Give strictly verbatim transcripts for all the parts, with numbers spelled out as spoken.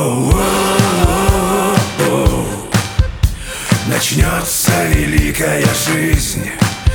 Воу-воу-воу-воу. Начнется великая жизнь.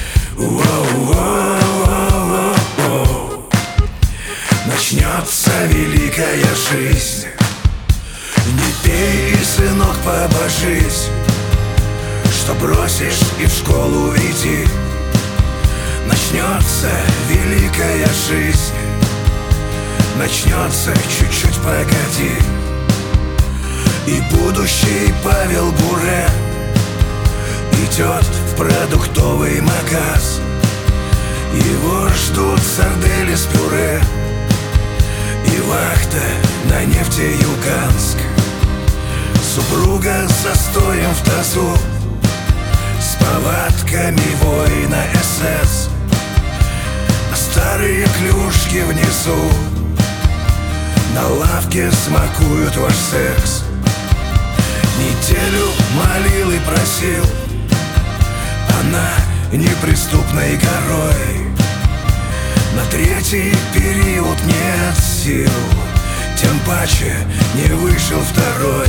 Воу-воу-воу-воу. Начнется великая жизнь. Не пей, сынок, побожись, что бросишь и в школу иди. Начнется великая жизнь. Начнется чуть-чуть погоди. И будущий Павел Буре идет в продуктовый магаз. Его ждут сардели с пюре и вахта на Нефтеюганск. Супруга с застоем в тазу, с повадками воина эс эс. А старые клюшки внизу на лавке смакуют ваш секс. Неделю молил и просил она неприступной горой. На третий период нет сил, тем паче не вышел второй.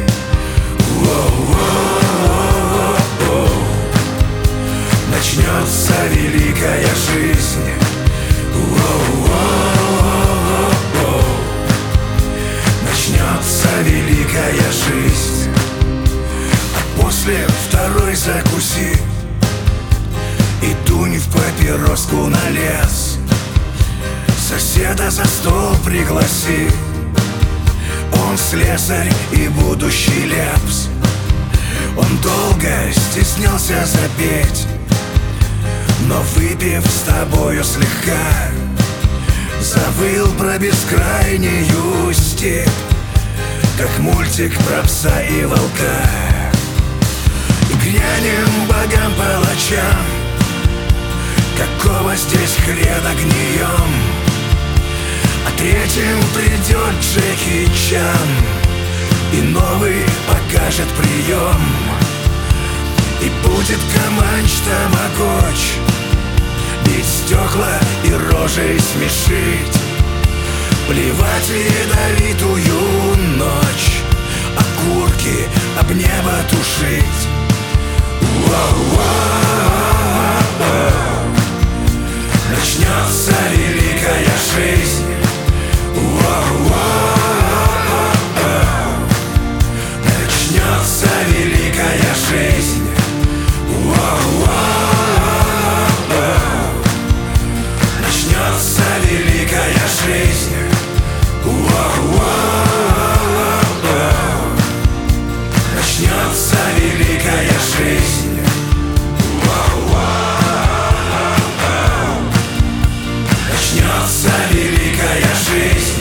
Воу-воу-воу-воу. Начнется великая жизнь. Воу-воу-воу-воу. Начнется великая жизнь. А после второй закуси и дунь в папироску на лес. Соседа за стол пригласи, он слесарь и будущий ляпс. Он долго стеснялся запеть, но выпив с тобою слегка, завыл про бескрайнюю степь, как мультик про пса и волка. И грянем богам-палачам, какого здесь хрена гнием. А третьим придет Джеки Чан и новый покажет прием. И будет Каманч-Тамагоч бить стекла и рожей смешить, плевать в ядовитую ночь, окурки об небо тушить. Воу-воу-воу-воу. Начнется великая жизнь. Воу-воу-воу-воу. Начнется великая жизнь. Воу-воу-воу-воу. Начнется великая жизнь. Воу-воу-воу-воу. Начнется великая жизнь. Воу-воу-воу-воу. Начнется великая жизнь.